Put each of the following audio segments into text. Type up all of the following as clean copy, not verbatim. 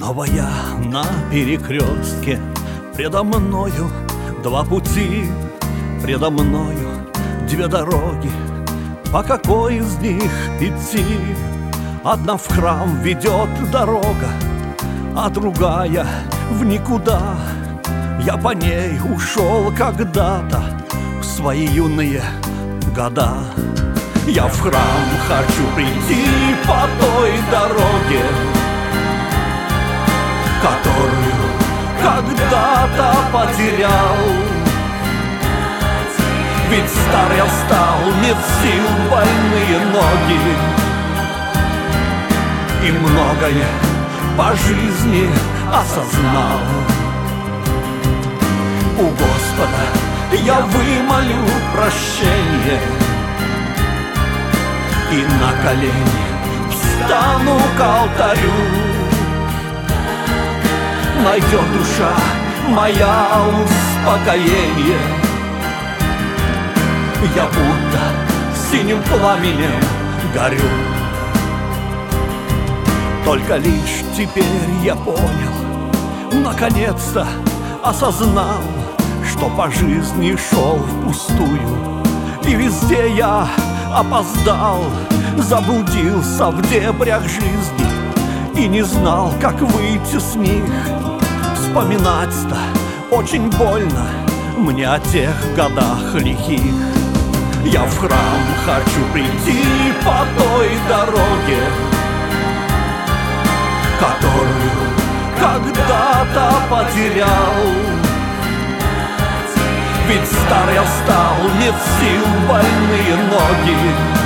Стоя на перекрестке, предо мною два пути, предо мною две дороги. По какой из них идти? Одна в храм ведет дорога, а другая в никуда. Я по ней ушел когда-то в свои юные года. Я в храм хочу прийти по той дороге, которую когда-то потерял. Ведь стар я стал, нет сил, больные ноги, и многое по жизни осознал. У Господа я вымолю прощение и на колени встану к алтарю. Найдет душа моя успокоение. Я будто синим пламенем горю. Только лишь теперь я понял, наконец-то осознал, что по жизни шел впустую, и везде я опоздал, заблудился в дебрях жизни и не знал, как выйти с них. Вспоминать-то очень больно мне о тех годах лихих. Я в храм хочу прийти по той дороге, которую когда-то потерял. Ведь стар я стал, нет сил, больные ноги,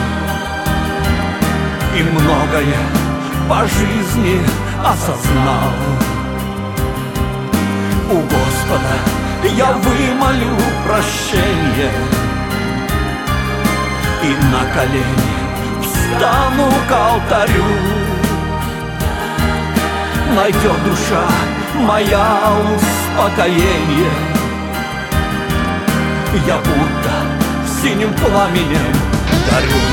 и многое по жизни осознал. У Господа я вымолю прощение и на колени встану к алтарю. Найдет душа моя успокоение. Я будто синим пламенем горю.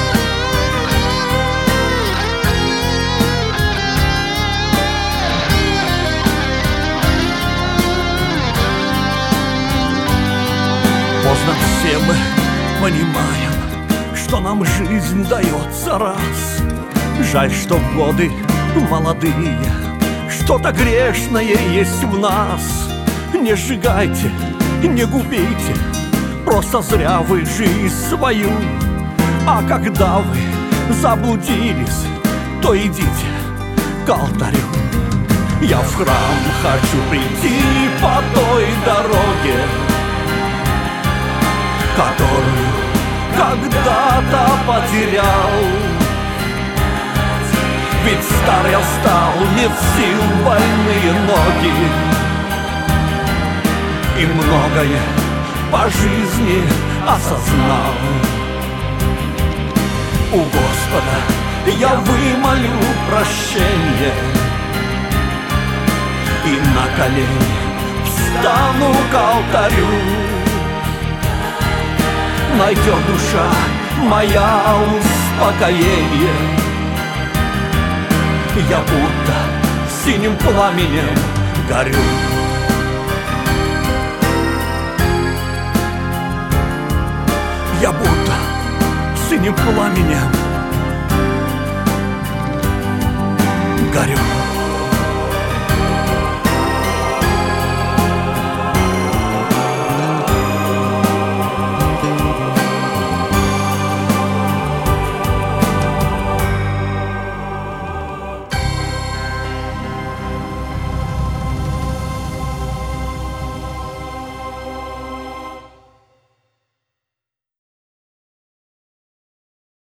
Поздно все мы понимаем, что нам жизнь дается раз. Жаль, что годы молодые, что-то грешное есть в нас. Не сжигайте, не губите, просто зря вы жизнь свою. А когда вы заблудились, то идите к алтарю. Я в храм хочу прийти по той дороге, которую когда-то потерял. Ведь стар я стал, нет сил, больные ноги, и многое по жизни осознал. У Господа я вымолю прощение и на колени встану к алтарю. Найдет душа моя успокоение. Я будто синим пламенем горю. Я будто синим пламенем горю.